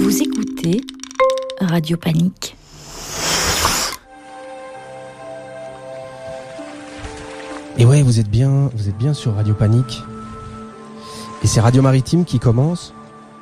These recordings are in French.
Vous écoutez Radio Panique. Et ouais, vous êtes bien sur Radio Panique. Et c'est Radio Maritime qui commence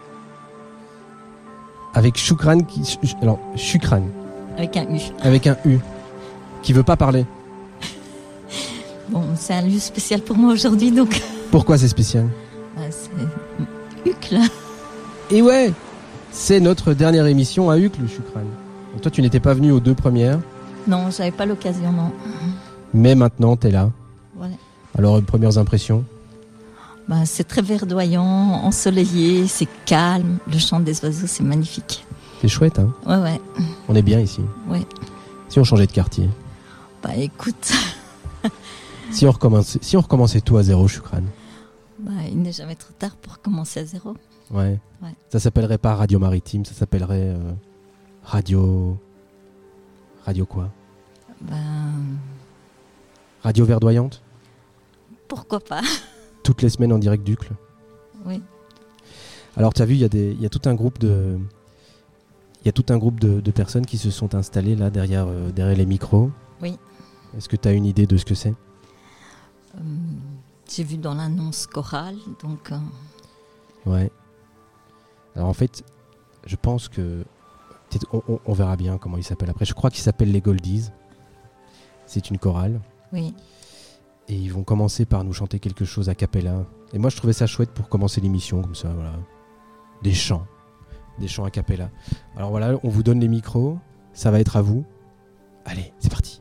avec Shukran Shukran. Avec un U. Avec un U. Qui veut pas parler. Bon, c'est un lieu spécial pour moi aujourd'hui, donc. Pourquoi c'est spécial ? C'est Uccle. Et ouais, c'est notre dernière émission à Uccle, Shukran. Donc toi, tu n'étais pas venu aux 2 premières. Non, j'avais pas l'occasion, non. Mais maintenant, t'es là. Voilà. Alors, premières impressions ? C'est très verdoyant, ensoleillé, c'est calme. Le chant des oiseaux, c'est magnifique. C'est chouette, hein ? Ouais. On est bien ici. Ouais. Si on changeait de quartier ? Écoute. Si on recommençait tout à zéro, Shukran. Il n'est jamais trop tard pour commencer à zéro. Ouais. Ça s'appellerait pas Radio Maritime, ça s'appellerait Radio quoi ? Radio Verdoyante ? Pourquoi pas ? Toutes les semaines en direct d'Uccle. Oui. Alors tu as vu, il y a tout un groupe de personnes qui se sont installées là derrière les micros. Oui. Est-ce que tu as une idée de ce que c'est ? J'ai vu dans l'annonce chorale, donc... Ouais. Alors en fait, je pense que... On verra bien comment il s'appelle après. Je crois qu'il s'appelle les Goldies. C'est une chorale. Oui. Et ils vont commencer par nous chanter quelque chose a cappella. Et moi, je trouvais ça chouette pour commencer l'émission, comme ça, voilà. Des chants a cappella. Alors voilà, on vous donne les micros. Ça va être à vous. Allez, c'est parti.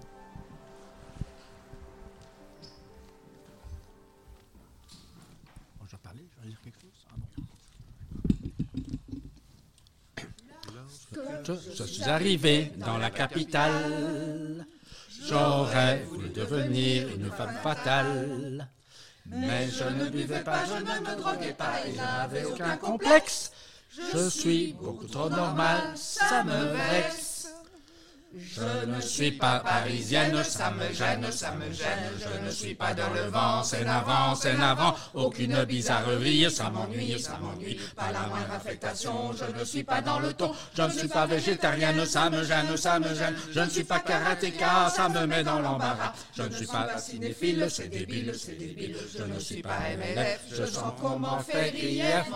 Je suis arrivé dans la capitale, j'aurais voulu devenir une femme fatale. Mais je ne buvais pas, je ne me droguais pas et je n'avais aucun complexe. Je suis beaucoup trop normal, ça me vexe. Je ne suis pas parisienne, ça me gêne. Je ne suis pas dans le vent, c'est n'avant. Aucune bizarrerie, ça m'ennuie. Pas la moindre affectation, je ne suis pas dans le ton. Je ne suis pas végétarienne, ça me gêne. Je ne suis pas karatéka, ça me met dans l'embarras. Je ne suis pas cinéphile, c'est débile. Je ne suis pas MLF, je sens qu'on m'en fait grief.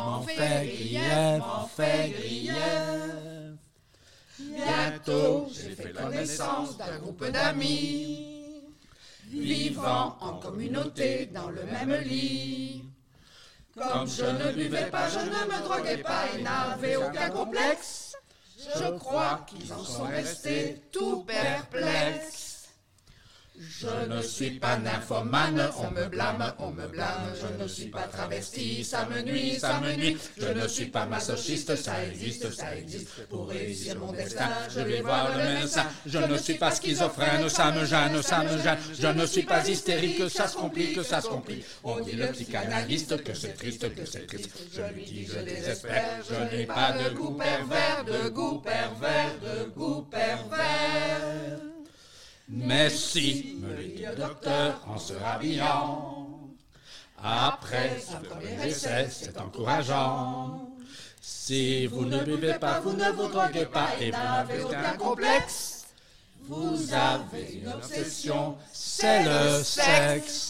Bientôt, j'ai fait connaissance d'un groupe d'amis, vivant en communauté dans le même lit. Comme je ne buvais pas, je ne me droguais pas et n'avais aucun complexe, je crois qu'ils en sont restés tout perplexes. Je ne suis pas nymphomane, on me blâme, je ne suis pas travesti, ça me nuit, je ne suis pas masochiste, ça existe, pour réussir mon destin, je vais voir le médecin, je ne suis pas schizophrène, ça me gêne, je ne suis pas hystérique, ça se complique, on dit le psychanalyste que c'est triste, je lui dis je désespère, je n'ai pas de goût pervers. Mais si, me le dit le docteur en se rhabillant, après ce premier essai, c'est encourageant. Si vous ne buvez pas, vous ne vous droguez pas et vous n'avez aucun complexe, vous avez une obsession, c'est le sexe.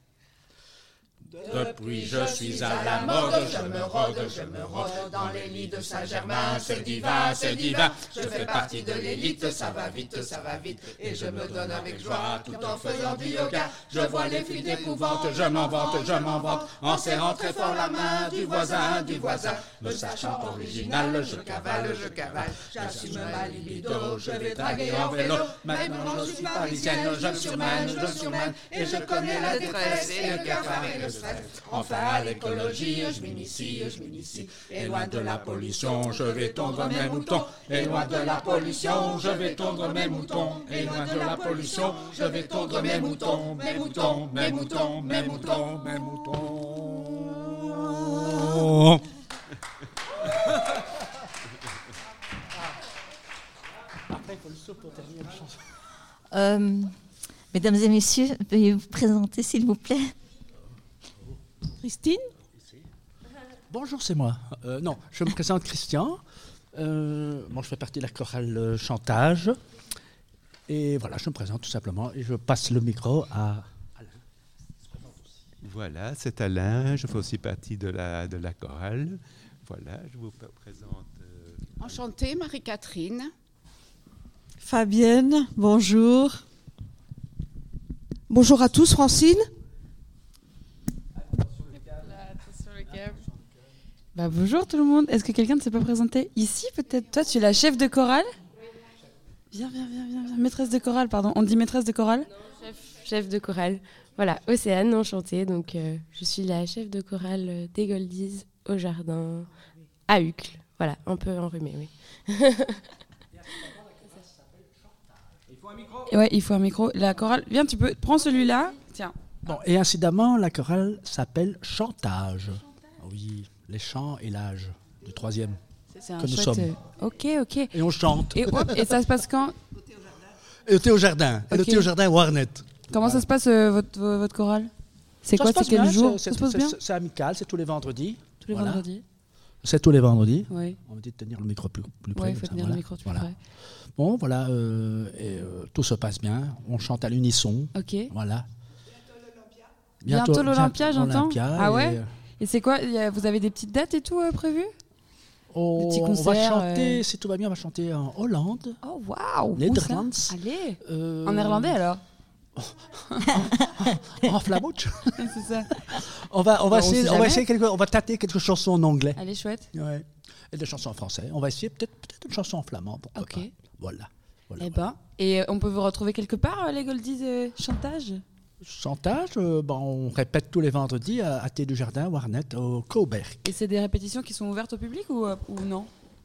Depuis je suis à la mode, je me rôde dans les lits de Saint-Germain, c'est divin, je fais partie de l'élite, ça va vite, et je me donne avec joie tout en faisant du yoga, je vois les filles d'épouvante, je m'en vante, en serrant très fort la main du voisin, me sachant original, je cavale, j'assume ma libido, je vais draguer en vélo, maintenant je suis parisienne, je me surmène, et je connais la détresse et le cafard et le stress. Enfin à l'écologie, je m'initie, et loin de la pollution, je vais tondre mes moutons, et loin de la pollution, je vais tondre mes moutons, et loin de la pollution, je vais tondre mes moutons. Après, il faut le saut pour terminer la chanson. Mesdames et messieurs, veuillez vous présenter s'il vous plaît. Christine ? Bonjour, c'est moi. Non, je me présente Christian. Je fais partie de la chorale Chantage. Et voilà, je me présente tout simplement et je passe le micro à Alain. Voilà, c'est Alain. Je fais aussi partie de la chorale. Voilà, je vous présente... Enchantée, Marie-Catherine. Fabienne, bonjour. Bonjour à tous, Francine. Bonjour tout le monde. Est-ce que quelqu'un ne s'est pas présenté ici peut-être? Toi, tu es la chef de chorale? Viens. Maîtresse de chorale, pardon. On dit maîtresse de chorale? Non, chef de chorale. Voilà, Océane, enchantée. Donc, je suis la chef de chorale des Goldies au jardin à Uccle. Voilà, un peu enrhumée, oui. Ouais, il faut un micro. La chorale, viens, tu peux prends celui-là. Tiens. Bon, et incidemment, la chorale s'appelle Chantage. Oui, les chants et l'âge du 3e C'est un que nous chouette, sommes. Ok. Et on chante. Et ça se passe quand? Au thé au jardin. Ok. Le thé au jardin Warnet. Comment ça se passe votre chorale? C'est quoi? C'est quel jour? Ça se passe bien? C'est amical, c'est tous les vendredis. Tous les vendredis. C'est tous les vendredis. Oui. On me dit de tenir le micro plus près. Oui, il faut tenir le micro plus près. Bon, voilà, tout se passe bien. On chante à l'unisson. Ok. Voilà. Bientôt l'Olympia, j'entends. Olympia, Ah ouais. Et c'est quoi? Vous avez des petites dates et tout prévues? On petits va concerts, chanter, si tout va bien, on va chanter en Hollande. Oh waouh! Netherlands. Allez. En néerlandais alors? En flamouche. C'est ça. On va essayer on va tâter quelques chansons en anglais. Allez, chouette. Ouais. Et des chansons en français. On va essayer peut-être une chanson en flamand. Pourquoi pas. Voilà. Et on peut vous retrouver quelque part, les Goldies Chantage? Chantage, on répète tous les vendredis à Thé du Jardin, Warnet, au Coburg. Et c'est des répétitions qui sont ouvertes au public ou non?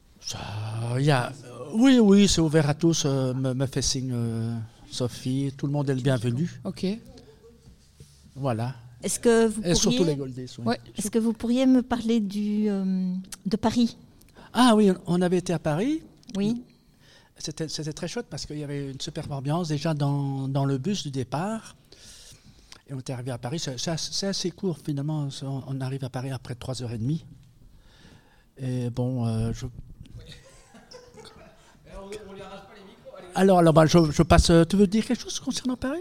Oui, c'est ouvert à tous. Me fait signe Sophie, tout le monde est le bienvenu. Ok. Voilà. Est-ce que vous Et surtout les pourriez, Goldies. Oui. ouais, est-ce que vous pourriez me parler de Paris? Ah oui, on avait été à Paris. Oui. C'était très chouette parce qu'il y avait une superbe ambiance déjà dans le bus du départ. Et on était arrivé à Paris. C'est assez court finalement. On arrive à Paris après 3h30. Et bon, On lui arrache pas les micros. Alors je passe. Tu veux dire quelque chose concernant Paris?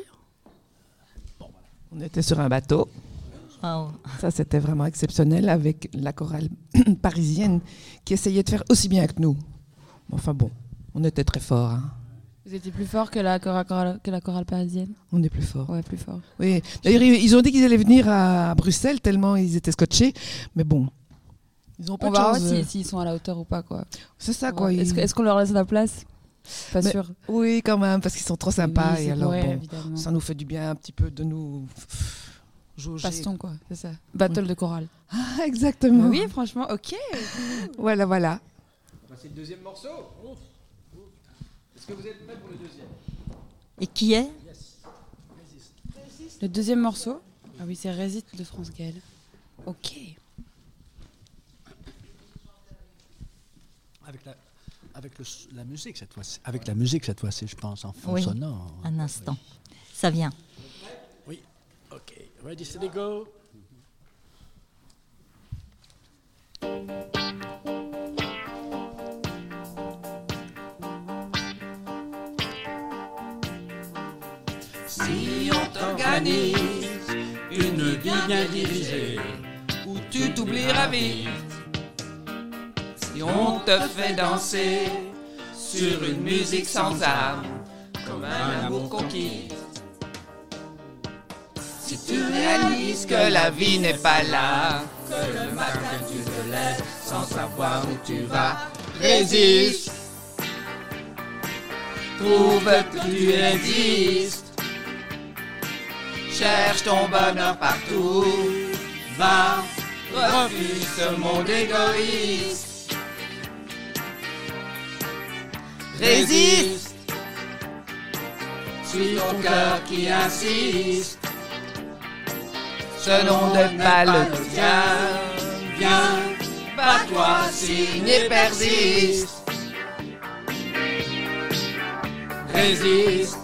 On était sur un bateau. Wow. Ça, c'était vraiment exceptionnel avec la chorale parisienne qui essayait de faire aussi bien que nous. Enfin bon, on était très forts. Hein. Vous étiez plus fort que la chorale parisienne? On est plus fort. Ouais, plus fort. Oui. D'ailleurs, ils ont dit qu'ils allaient venir à Bruxelles tellement ils étaient scotchés. Mais bon, ils ont pas on de va chance. voir s'ils sont à la hauteur ou pas, quoi. C'est ça, quoi. Est-ce qu'on leur laisse la place? Pas sûr. Oui, quand même, parce qu'ils sont trop sympas. Oui, et alors, évidemment. ça nous fait du bien un petit peu de nous jauger. Baston, quoi, c'est ça. Battle de chorale. Ah, exactement. Oui, franchement, ok. Voilà. C'est le deuxième morceau. Est-ce que vous êtes prêts pour le deuxième? Et qui est? Le deuxième morceau? Ah oui, c'est Résiste de France Gall. Ok. Avec la musique cette fois-ci. Avec la musique cette fois-ci, je pense, en fond sonore. Un instant. Ça vient. Oui. Ok. Ready, steady, go. Si on t'organise une vie bien dirigée, où tu t'oublieras vite, si on te fait danser sur une musique sans âme, comme un amour conquis, si tu réalises que la vie n'est pas là, que le matin tu te lèves sans savoir où tu vas, résiste, trouve que tu existes. Cherche ton bonheur partout, va, refuse ce monde égoïste. Résiste, suis ton cœur qui insiste. Ce nom n'est pas le tien, viens, bats-toi, signe et persiste. Résiste.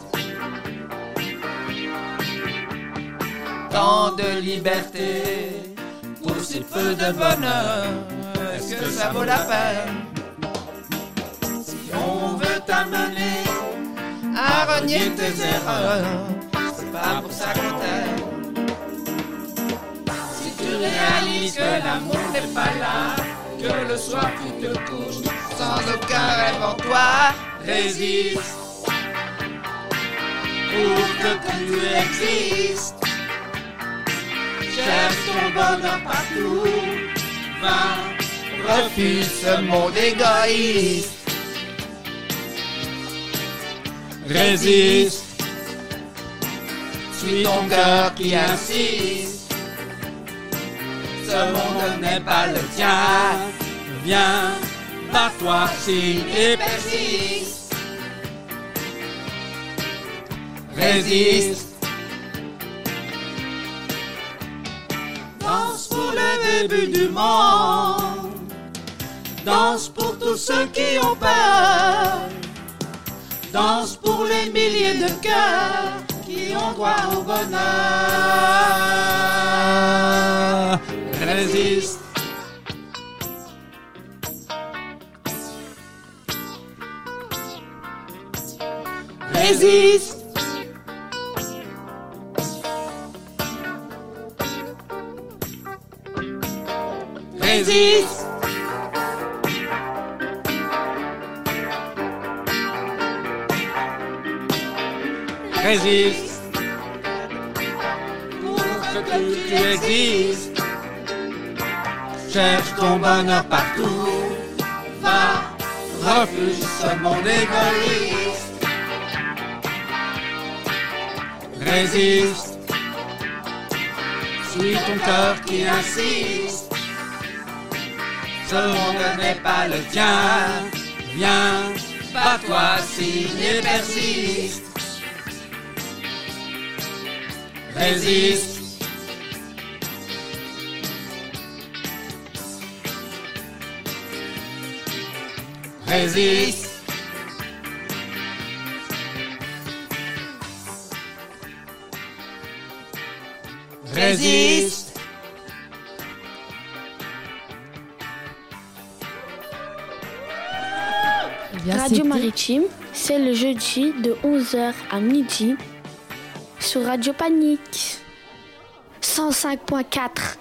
Tant de liberté pour si peu de bonheur, est-ce que ça vaut la peine? Si on veut t'amener à renier tes erreurs, c'est pas pour ça qu'on t'aime. Si tu réalises que l'amour n'est pas là, que le soir tu te couches sans aucun rêve en toi, résiste pour que tu existes. Cherche ton bonheur partout, va, refuse ce monde égoïste. Résiste, suis ton cœur qui insiste. Ce monde n'est pas le tien, viens, bats-toi, signe et persiste. Résiste. Danse pour le début du monde, danse pour tous ceux qui ont peur, danse pour les milliers de cœurs qui ont droit au bonheur. Résiste. Résiste. Résiste. Résiste. Pour que tu existes. Cherche ton bonheur partout. Va, refuse ce monde égoïste. Résiste. Suis ton cœur qui insiste. Ce monde n'est pas le tien. Viens, bats-toi, signe et persiste. Résiste. Résiste. Résiste. Radio Maritime, c'est le jeudi de 11h à midi sur Radio Panique 105.4.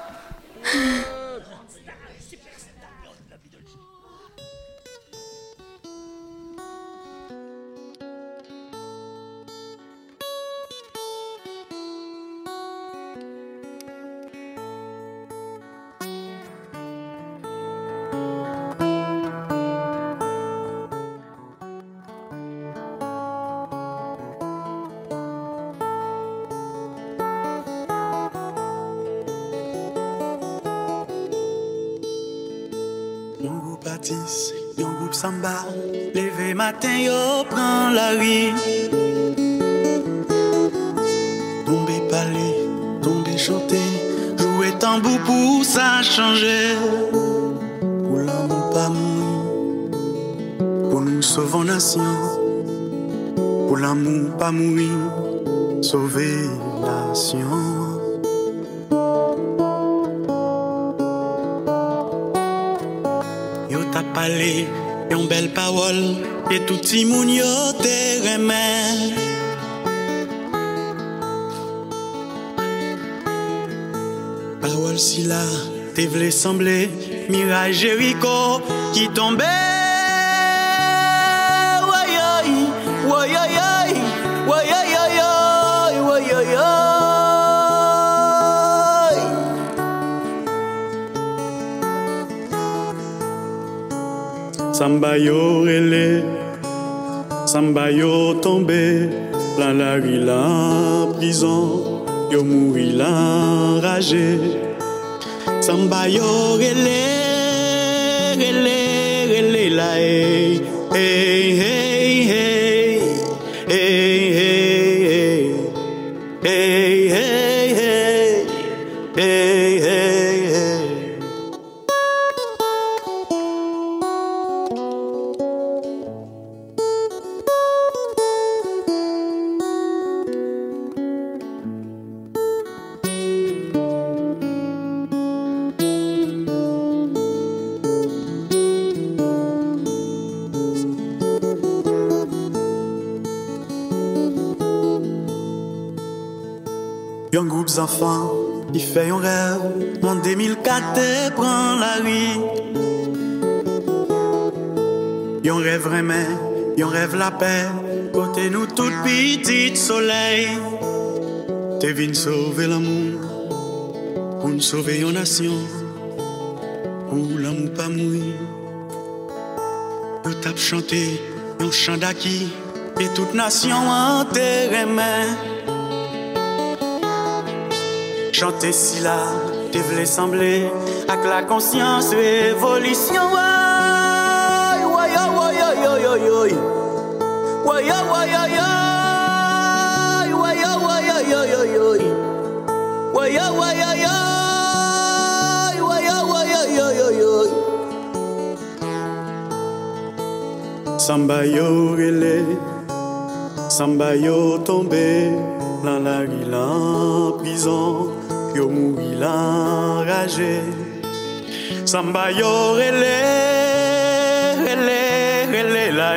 Yon groupe samba, levé matin yo prend la rue. Tomber parler, tomber chanter, jouer tambour pour ça changer. Pour l'amour pas mourir, pour nous sauver nation. Pour l'amour pas mourir, sauver nation. Parler, yon belle parole, et tout ti moun yo te remet. Parole si la, te vle semble, mirage Jéricho qui tombait. Woyoy, woyoyoy, woyoyoy, woyoyoy. Samba yo relé, samba yo tombé, dans la rue la en prison, yo mouri la enragé. Samba yo relé, relé, relé la hey, hey, hey, hey, hey, hey, hey, hey, hey, hey, hey. Yon groupe d'enfants qui fait un rêve en 2004 et prend la rue. Yon rêve vraiment, yon rêve la paix. Côté nous tout petit soleil. T'es venu sauver l'amour, pour nous sauver une nation, pour l'amour pas mourir. Nous t'as chanté un chant d'acquis, et toute nation en tes mains. Chanter si là, t'es voulu sembler, avec la conscience révolution. Samba yo relé, samba yo tombé, dans la rue en prison, yo mouri l'enragé. Samba yo relé, relé, relé la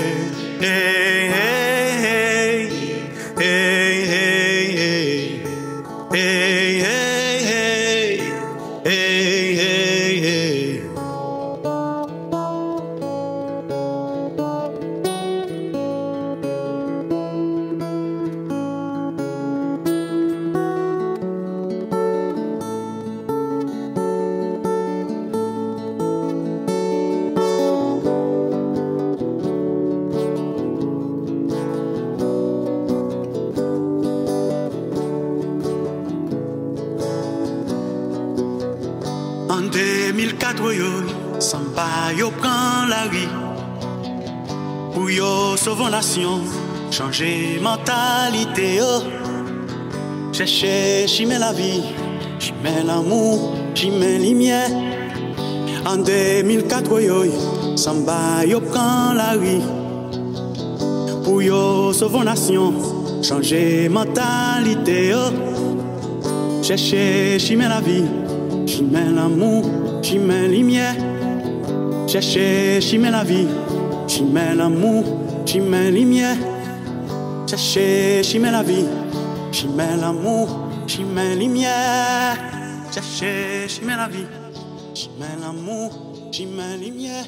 En 2004, Samba yo prend la rue pour yo sauver nation, changer mentalité yo, chercher chimer la vie, chimer l'amour, chimer lumière. En 2004, Samba yo prend la rue pour yo sauver nation, changer mentalité yo, chercher chimer la vie. Chimè l'amour, chimè lumière. Chercher, chimè la vie. Chimè l'amour, chimè lumière. Chercher, chimè la vie. Chimè l'amour, chimè lumière. Chercher, chimè la vie. Chimè l'amour, chimè lumière.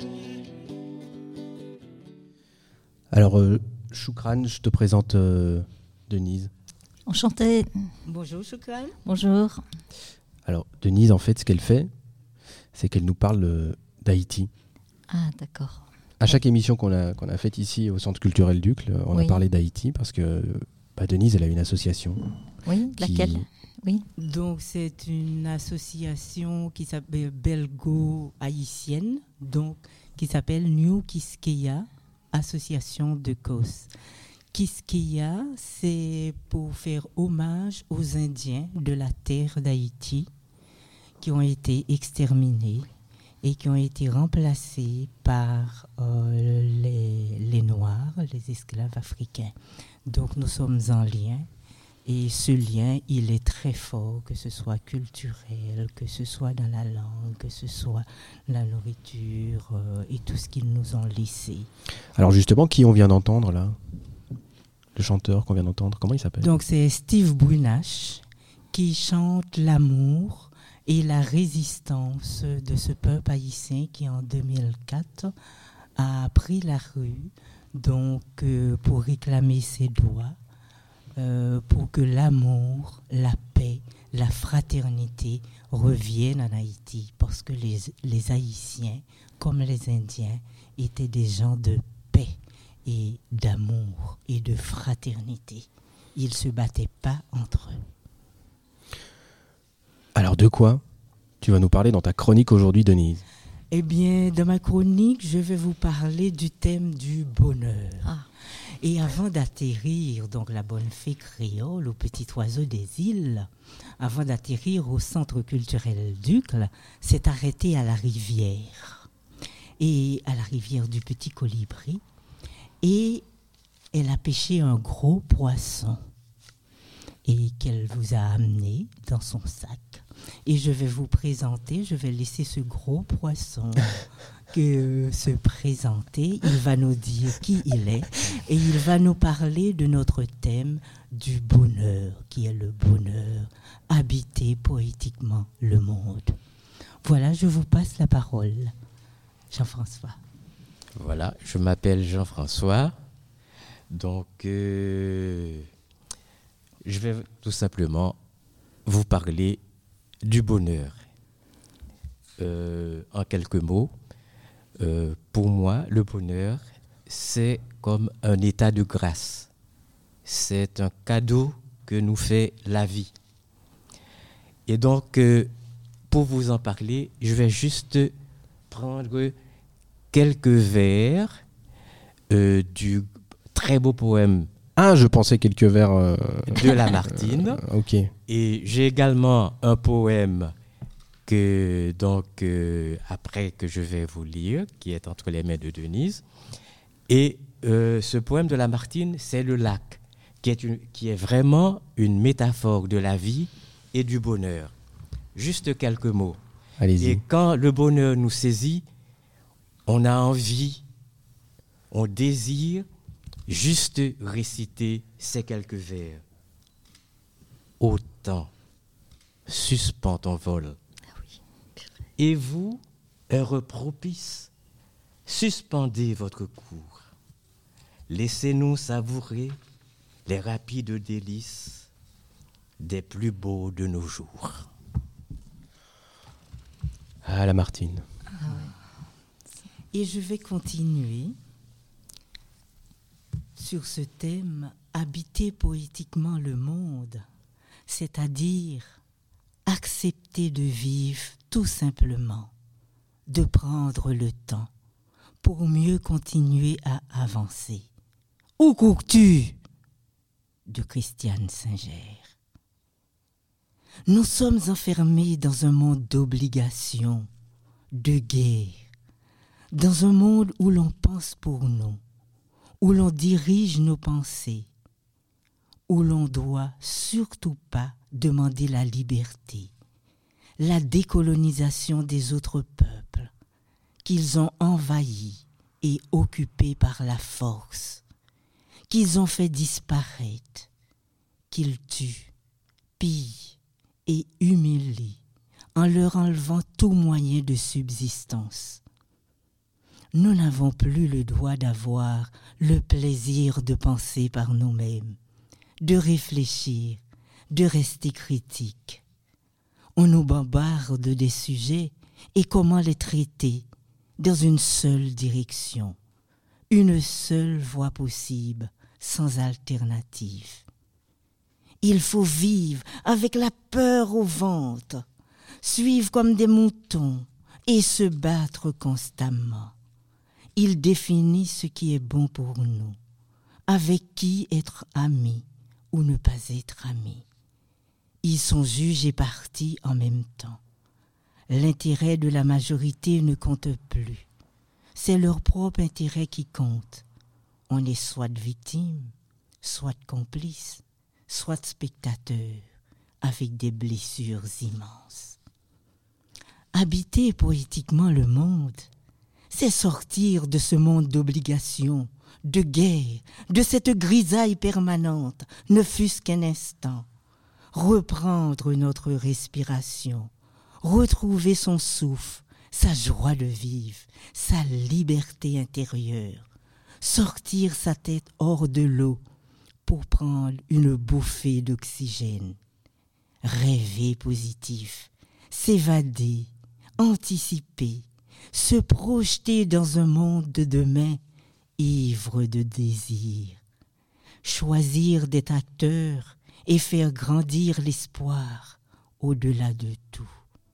Alors, Choukran, je te présente Denise. Enchantée. Bonjour Choukran. Bonjour. Alors, Denise, en fait, ce qu'elle fait, c'est qu'elle nous parle d'Haïti. Ah, d'accord. À chaque émission qu'on a faite ici au Centre culturel d'Uccle, on a parlé d'Haïti parce que Denise, elle a une association. Oui, laquelle ? Oui. Donc, c'est une association qui s'appelle belgo-haïtienne, donc qui s'appelle New Kiskeya, association de cause. Kiskeya, c'est pour faire hommage aux Indiens de la terre d'Haïti qui ont été exterminés et qui ont été remplacés par les Noirs, les esclaves africains. Donc nous sommes en lien et ce lien, il est très fort, que ce soit culturel, que ce soit dans la langue, que ce soit la nourriture et tout ce qu'ils nous ont laissé. Alors justement, qui on vient d'entendre là ? Le chanteur qu'on vient d'entendre, comment il s'appelle ? Donc c'est Steve Brunache qui chante l'amour et la résistance de ce peuple haïtien qui en 2004 a pris la rue donc, pour réclamer ses droits, pour que l'amour, la paix, la fraternité reviennent en Haïti. Parce que les Haïtiens, comme les Indiens, étaient des gens de paix et d'amour et de fraternité. Ils ne se battaient pas entre eux. Alors de quoi tu vas nous parler dans ta chronique aujourd'hui, Denise ? Eh bien, dans ma chronique, je vais vous parler du thème du bonheur. Ah. Et avant d'atterrir, donc la bonne fée créole, au petit oiseau des îles, avant d'atterrir au centre culturel d'Uccle, s'est arrêtée à la rivière. Et à la rivière du Petit Colibri. Et elle a pêché un gros poisson et qu'elle vous a amené dans son sac. Et je vais vous présenter, je vais laisser ce gros poisson se présenter, il va nous dire qui il est et il va nous parler de notre thème du bonheur, qui est le bonheur, habiter poétiquement le monde. Voilà, je vous passe la parole. Jean-François. Voilà, je m'appelle Jean-François. Donc, je vais tout simplement vous parler du bonheur. En quelques mots, pour moi, le bonheur, c'est comme un état de grâce. C'est un cadeau que nous fait la vie. Et donc, pour vous en parler, je vais juste prendre quelques vers du très beau poème. Ah, je pensais quelques vers de Lamartine. Ok. Et j'ai également un poème que après que je vais vous lire, qui est entre les mains de Denise. Et ce poème de Lamartine, c'est le lac, qui est vraiment une métaphore de la vie et du bonheur. Juste quelques mots. Allez-y. Et quand le bonheur nous saisit, on a envie, on désire juste réciter ces quelques vers. Ô temps, suspends ton vol. Et vous, heureux propice, suspendez votre cours. Laissez-nous savourer les rapides délices des plus beaux de nos jours. Ah, Lamartine. Et je vais continuer sur ce thème, habiter poétiquement le monde, c'est-à-dire accepter de vivre tout simplement, de prendre le temps pour mieux continuer à avancer. Où cours-tu ? De Christiane Singer. Nous sommes enfermés dans un monde d'obligations, de guerre, dans un monde où l'on pense pour nous, où l'on dirige nos pensées, où l'on doit surtout pas demander la liberté, la décolonisation des autres peuples qu'ils ont envahis et occupés par la force, qu'ils ont fait disparaître, qu'ils tuent, pillent et humilient en leur enlevant tout moyen de subsistance. Nous n'avons plus le droit d'avoir le plaisir de penser par nous-mêmes, de réfléchir, de rester critiques. On nous bombarde des sujets et comment les traiter dans une seule direction, une seule voie possible, sans alternative. Il faut vivre avec la peur au ventre, suivre comme des moutons et se battre constamment. Il définit ce qui est bon pour nous, avec qui être amis ou ne pas être amis. Ils sont juges et partis en même temps. L'intérêt de la majorité ne compte plus. C'est leur propre intérêt qui compte. On est soit victime, soit complice, soit spectateur, avec des blessures immenses. Habiter poétiquement le monde, c'est sortir de ce monde d'obligations, de guerre, de cette grisaille permanente, ne fût-ce qu'un instant. Reprendre notre respiration, retrouver son souffle, sa joie de vivre, sa liberté intérieure, sortir sa tête hors de l'eau pour prendre une bouffée d'oxygène, rêver positif, s'évader, anticiper, se projeter dans un monde de demain ivre de désir, choisir d'être acteur et faire grandir l'espoir au-delà de tout.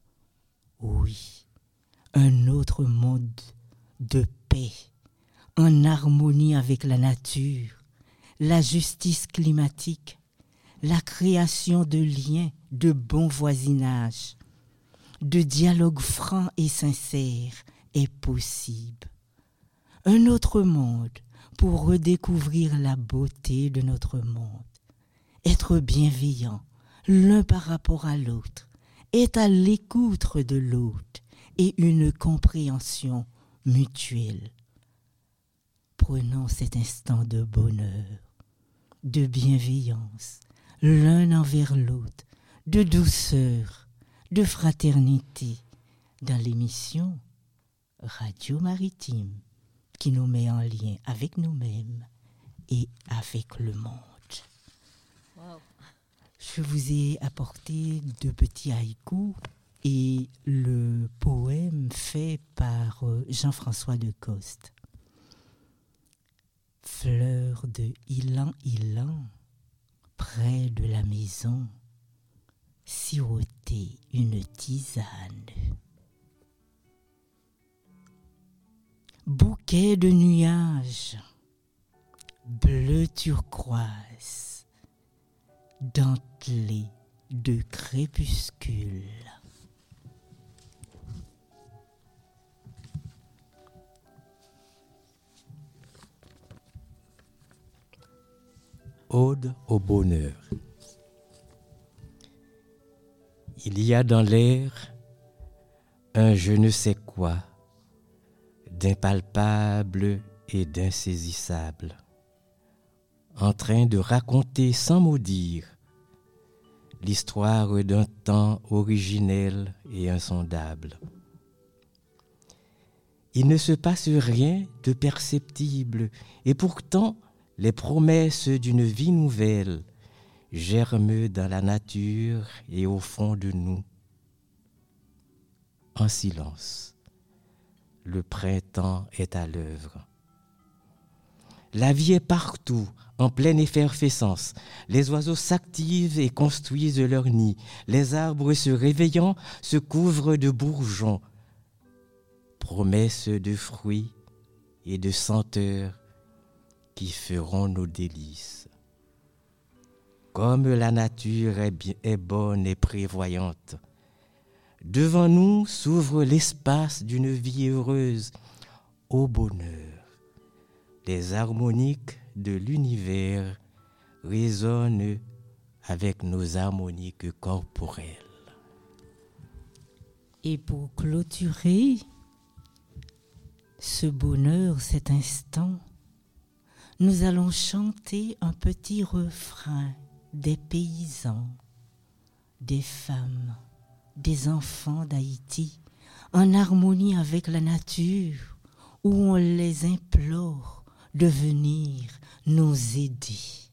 Oui, un autre monde de paix, en harmonie avec la nature, la justice climatique, la création de liens de bon voisinage, de dialogue franc et sincère est possible. Un autre monde pour redécouvrir la beauté de notre monde. Être bienveillant l'un par rapport à l'autre, être à l'écoute de l'autre et une compréhension mutuelle. Prenons cet instant de bonheur, de bienveillance, l'un envers l'autre, de douceur, de fraternité, dans l'émission Radio Maritime, qui nous met en lien avec nous-mêmes et avec le monde. Wow. Je vous ai apporté 2 petits haïkus et le poème fait par Jean-François Decoste. Fleur de ilan-ilan, près de la maison, siroter une tisane. Bouquet de nuages, bleu turquoise, dentelé de crépuscule. Ode au bonheur. Il y a dans l'air un je ne sais quoi d'impalpable et d'insaisissable, en train de raconter sans mot dire l'histoire d'un temps originel et insondable. Il ne se passe rien de perceptible, et pourtant les promesses d'une vie nouvelle germent dans la nature et au fond de nous. En silence, le printemps est à l'œuvre. La vie est partout, en pleine effervescence. Les oiseaux s'activent et construisent leurs nids. Les arbres se réveillant se couvrent de bourgeons. Promesses de fruits et de senteurs qui feront nos délices. Comme la nature est bonne et prévoyante, devant nous s'ouvre l'espace d'une vie heureuse, au bonheur. Les harmoniques de l'univers résonnent avec nos harmoniques corporelles. Et pour clôturer ce bonheur, cet instant, nous allons chanter un petit refrain des paysans, des femmes, des enfants d'Haïti, en harmonie avec la nature, où on les implore de venir nous aider.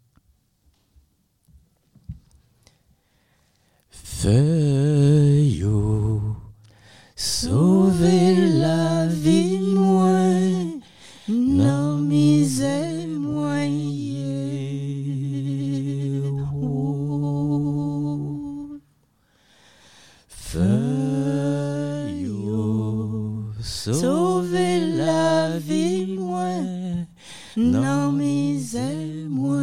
Feuillot, sauvez la vie, moi, non misère, moi. Feuillot, sauvez la vie, moi, non misère, moi.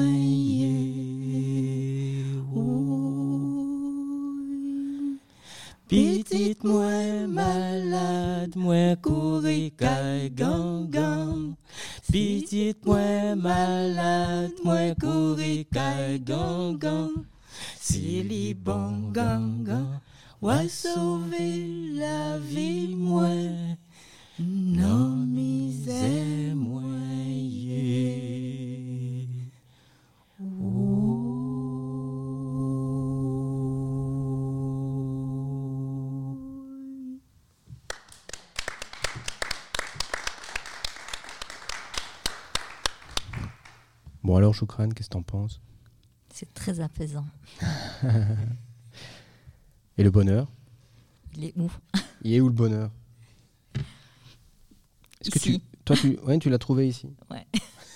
Petite moi malade, moi courir kay gang gang. Petite moi malade, moi courir kay gang gang. Si li bon gang gang, ouais sauver la vie moi, non misère moi. Bon alors, Choukran, qu'est-ce que t'en penses? C'est très apaisant. Et le bonheur? Il est où? Il est où le bonheur? Est-ce que Ici. tu l'as trouvé ici? Ouais.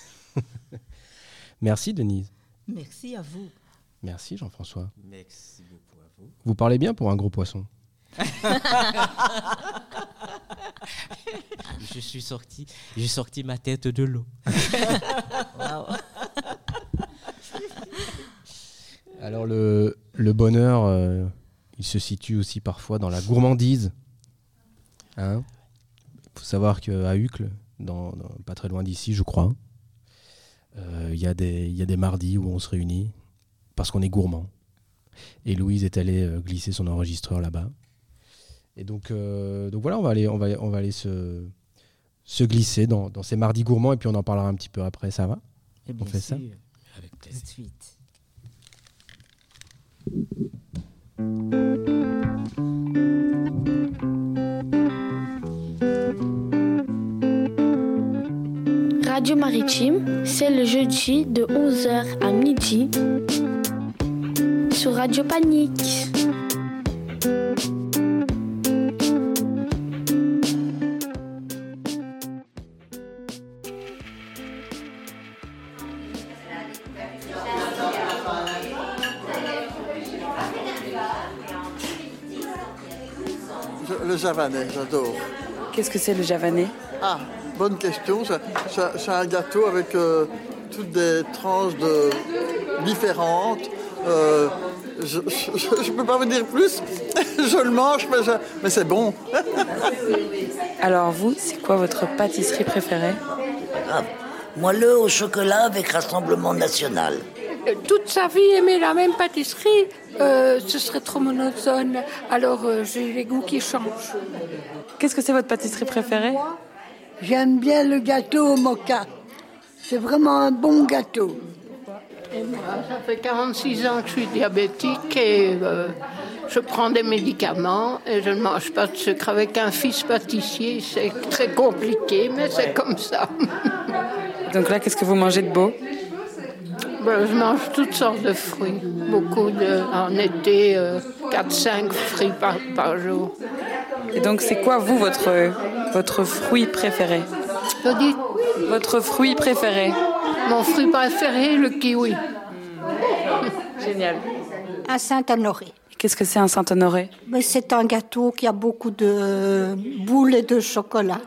Merci Denise. Merci à vous. Merci Jean-François. Merci beaucoup à vous. Vous parlez bien pour un gros poisson. J'ai sorti ma tête de l'eau. Wow. Alors le bonheur, il se situe aussi parfois dans la gourmandise. Hein? Faut savoir qu'à Uccle, pas très loin d'ici, je crois, il y a des mardis où on se réunit parce qu'on est gourmand. Et Louise est allée glisser son enregistreur là-bas. Et donc voilà, on va aller se se glisser dans ces mardis gourmands et puis on en parlera un petit peu après, ça va? Et On fait ça? Avec Tout de suite. Radio Maritime, c'est le jeudi de 11h à midi sur Radio Panique. Le javanais, j'adore. Qu'est-ce que c'est le javanais? Ah, bonne question. C'est un gâteau avec toutes des tranches différentes. Je ne peux pas vous dire plus. Je le mange, mais c'est bon. Alors vous, c'est quoi votre pâtisserie préférée? Moelleux au chocolat avec Rassemblement National. Toute sa vie aimer la même pâtisserie, ce serait trop monotone. Alors j'ai les goûts qui changent. Qu'est-ce que c'est votre pâtisserie préférée? J'aime bien le gâteau au mocha. C'est vraiment un bon gâteau. Et moi, ça fait 46 ans que je suis diabétique et je prends des médicaments et je ne mange pas de sucre. Avec un fils pâtissier, c'est très compliqué, mais c'est comme ça. Donc là, qu'est-ce que vous mangez de beau? Je mange toutes sortes de fruits. En été, 4-5 fruits par jour. Et donc, c'est quoi, vous, votre fruit préféré? Votre fruit préféré? Mon fruit préféré, le kiwi. Génial. Un Saint-Honoré. Qu'est-ce que c'est un Saint-Honoré? C'est un gâteau qui a beaucoup de boules et de chocolat.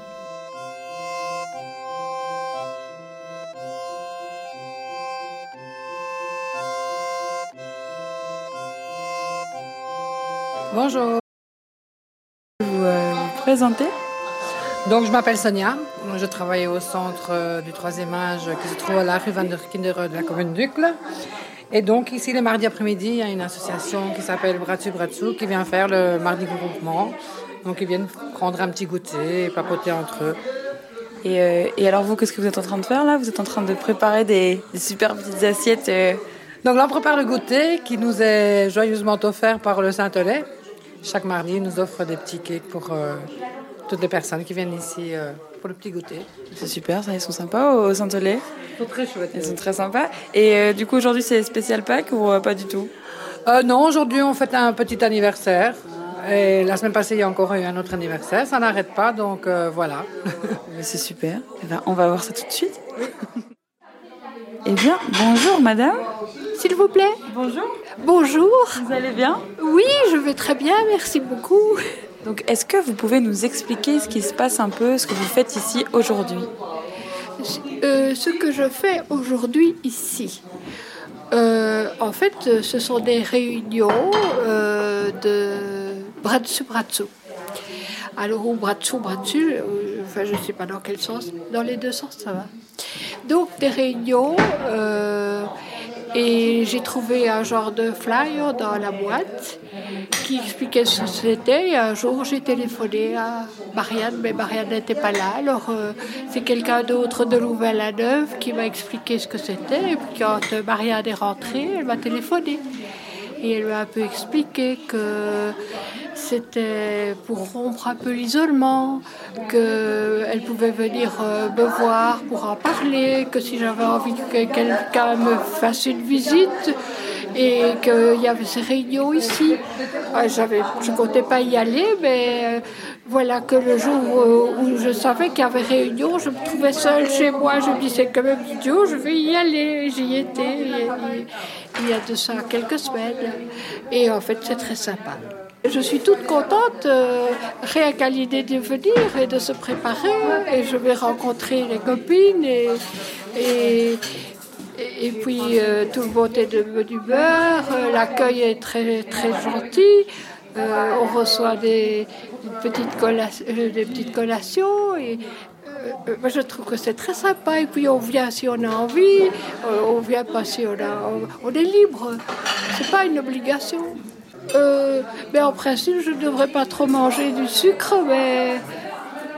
Bonjour. Vous vous présentez? Donc, je m'appelle Sonia. Je travaille au centre du 3e âge qui se trouve à la rue Van der Kinderen de la commune d'Uccle. Et donc, ici, les mardis après-midi, il y a une association qui s'appelle Bratsu Bratsu qui vient faire le mardi groupement. Donc, ils viennent prendre un petit goûter et papoter entre eux. Et alors, vous, qu'est-ce que vous êtes en train de faire là? Vous êtes en train de préparer des super petites assiettes. Donc là, on prépare le goûter qui nous est joyeusement offert par le Saint-Olay. Chaque mardi, ils nous offrent des petits cakes pour toutes les personnes qui viennent ici pour le petit goûter. C'est super, ça, ils sont sympas au Saint-Olay. Ils sont très chouettes. Ils sont très sympas. Et du coup, aujourd'hui, c'est spécial Pâques ou pas du tout? Non, aujourd'hui, on fête un petit anniversaire. Et la semaine passée, il y a encore eu un autre anniversaire. Ça n'arrête pas, donc voilà. Mais c'est super. Eh ben, on va voir ça tout de suite. Eh bien, bonjour madame. S'il vous plaît. Bonjour. Bonjour. Vous allez bien? Oui, je vais très bien, merci beaucoup. Donc, est-ce que vous pouvez nous expliquer ce qui se passe un peu, ce que vous faites ici aujourd'hui? Ce que je fais aujourd'hui ici, en fait, ce sont des réunions de Bratsu Bratsu. Alors, ou Bratsu Bratsu, enfin, je ne sais pas dans quel sens, dans les deux sens, ça va. Donc, des réunions, et j'ai trouvé un genre de flyer dans la boîte qui expliquait ce que c'était. Et un jour, j'ai téléphoné à Marianne, mais Marianne n'était pas là. Alors, c'est quelqu'un d'autre de Louvain-la-Neuve qui m'a expliqué ce que c'était. Et puis, quand Marianne est rentrée, elle m'a téléphoné. Et elle m'a un peu expliqué que c'était pour rompre un peu l'isolement, qu'elle pouvait venir me voir pour en parler, que si j'avais envie que quelqu'un me fasse une visite, et qu'il y avait ces réunions ici. Je ne comptais pas y aller, mais voilà que le jour où je savais qu'il y avait réunion, je me trouvais seule chez moi. Je me disais, c'est quand même idiot, je vais y aller. J'y étais il y a de ça quelques semaines. Et en fait, c'est très sympa. Je suis toute contente, rien qu'à l'idée de venir et de se préparer. Et je vais rencontrer les copines et puis tout le monde est de bonne humeur, l'accueil est très, très gentil, on reçoit des petites collations et moi je trouve que c'est très sympa. Et puis on vient si on a envie, on vient pas si on est libre, c'est pas une obligation. Mais en principe je ne devrais pas trop manger du sucre, mais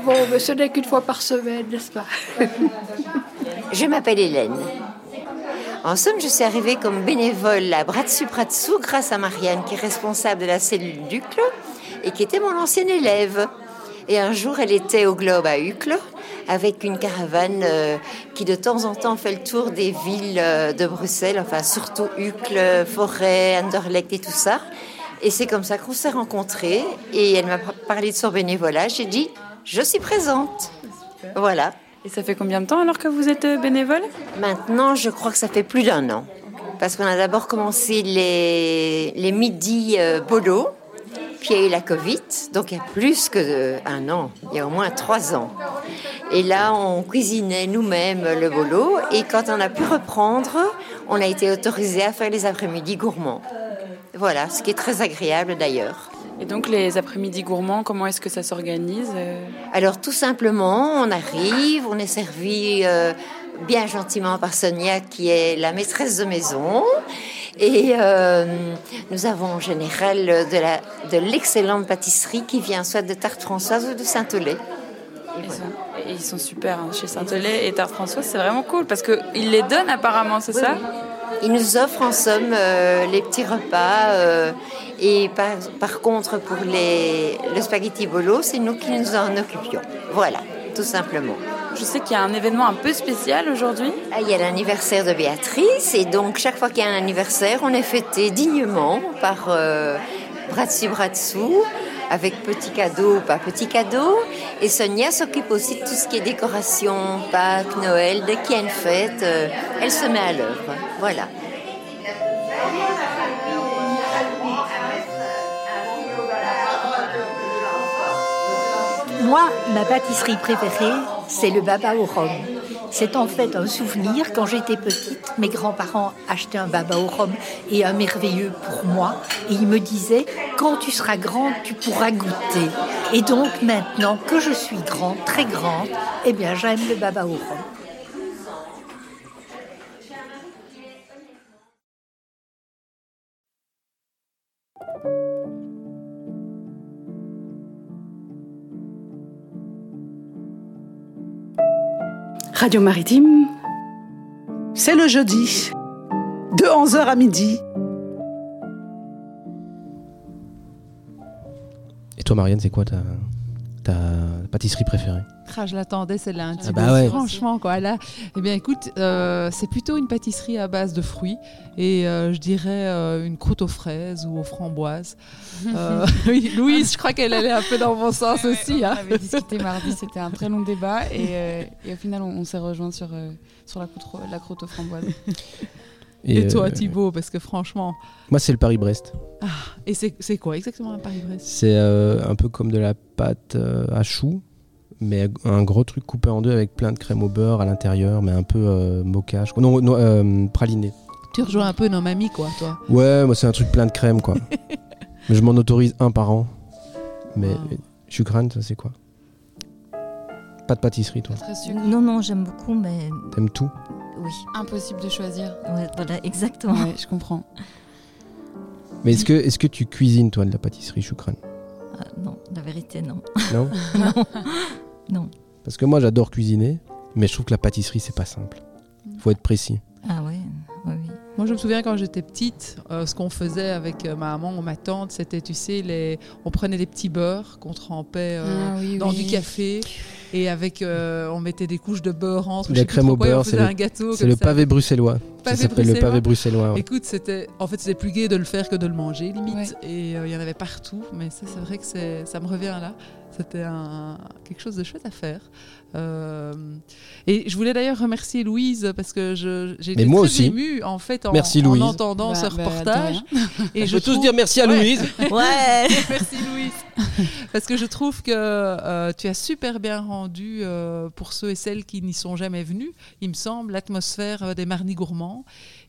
Bon, mais ce n'est qu'une fois par semaine, n'est-ce pas? Je m'appelle Hélène. En somme, je suis arrivée comme bénévole à Bratsu grâce à Marianne, qui est responsable de la cellule d'Uccle et qui était mon ancienne élève. Et un jour, elle était au Globe à Uccle avec une caravane qui de temps en temps fait le tour des villes de Bruxelles, enfin surtout Uccle, Forêt, Anderlecht et tout ça. Et c'est comme ça qu'on s'est rencontrés et elle m'a parlé de son bénévolat. J'ai dit, je suis présente. Voilà. Et ça fait combien de temps alors que vous êtes bénévole? Maintenant, je crois que ça fait plus d'1 an. Parce qu'on a d'abord commencé les midis bolo. Puis il y a eu la Covid, donc il y a plus que 1 an, il y a au moins 3 ans. Et là, on cuisinait nous-mêmes le bolo. Et quand on a pu reprendre, on a été autorisé à faire les après-midi gourmands. Voilà, ce qui est très agréable d'ailleurs. Et donc les après-midi gourmands, comment est-ce que ça s'organise? Alors tout simplement, on arrive, on est servi bien gentiment par Sonia qui est la maîtresse de maison. Et nous avons en général de l'excellente pâtisserie qui vient soit de Tarte Françoise ou de Saint-Olay. Ils sont super chez Saint-Olay et Tarte Françoise, c'est vraiment cool parce qu'ils les donnent apparemment, c'est ça? Ils nous offrent en somme les petits repas et par contre pour le spaghetti bolo, c'est nous qui nous en occupions. Voilà, tout simplement. Je sais qu'il y a un événement un peu spécial aujourd'hui. Il y a l'anniversaire de Béatrice et donc chaque fois qu'il y a un anniversaire, on est fêté dignement par Bratsu avec petits cadeaux ou pas petits cadeaux. Et Sonia s'occupe aussi de tout ce qui est décoration, Pâques, Noël. Dès qu'il y a une fête, elle se met à l'œuvre. Voilà. Moi, ma pâtisserie préférée, c'est le baba au rhum. C'est en fait un souvenir. Quand j'étais petite, mes grands-parents achetaient un baba au rhum et un merveilleux pour moi. Et ils me disaient, quand tu seras grande, tu pourras goûter. Et donc maintenant que je suis grande, très grande, eh bien j'aime le baba au rhum. Radio Maritime, c'est le jeudi, de 11h à midi. Et toi, Marianne, c'est quoi ta pâtisserie préférée? Je l'attendais, celle-là. Ah bah ouais. Franchement, quoi. Là, eh bien, écoute, c'est plutôt une pâtisserie à base de fruits et je dirais une croûte aux fraises ou aux framboises. Oui, Louise, je crois qu'elle allait un peu dans mon sens aussi. On avait discuté mardi, c'était un très long débat et au final, on s'est rejoint sur la croûte aux framboises. Et toi, Thibaut, parce que franchement... Moi, c'est le Paris-Brest. Ah, et c'est quoi exactement un Paris-Brest? C'est un peu comme de la pâte à choux, mais un gros truc coupé en deux avec plein de crème au beurre à l'intérieur, mais un peu mocha, praliné. Tu rejoins un peu nos mamies, quoi, toi. Ouais, moi c'est un truc plein de crème, quoi. Mais je m'en autorise un par an. Mais Shukran, ça c'est quoi? Pas de pâtisserie, toi? Non, j'aime beaucoup, mais... T'aimes tout? Oui. Impossible de choisir. Ouais, voilà, exactement. Ouais, je comprends. Mais est-ce que tu cuisines, toi, de la pâtisserie, Shukran? Non, la vérité, non. Non? Non. Parce que moi, j'adore cuisiner, mais je trouve que la pâtisserie, c'est pas simple. Faut être précis. Ah ouais, oui. Moi, je me souviens quand j'étais petite, ce qu'on faisait avec ma maman ou ma tante, c'était, tu sais, on prenait des petits beurres qu'on trempait dans du café. Et avec, on mettait des couches de beurre entre. La crème au beurre, c'est le pavé bruxellois. Ça s'appelle le pavé bruxellois. Ouais. Écoute, c'était plus gai de le faire que de le manger, limite. Ouais. Et il y en avait partout. Mais ça, c'est vrai que ça me revient là. C'était quelque chose de chouette à faire. Et je voulais d'ailleurs remercier Louise parce que j'ai été très émue en fait en entendant ce reportage. Et je peux tous dire merci à Louise. Ouais. Merci Louise. Parce que je trouve que tu as super bien rendu pour ceux et celles qui n'y sont jamais venus, il me semble, l'atmosphère des Marnis Gourmands.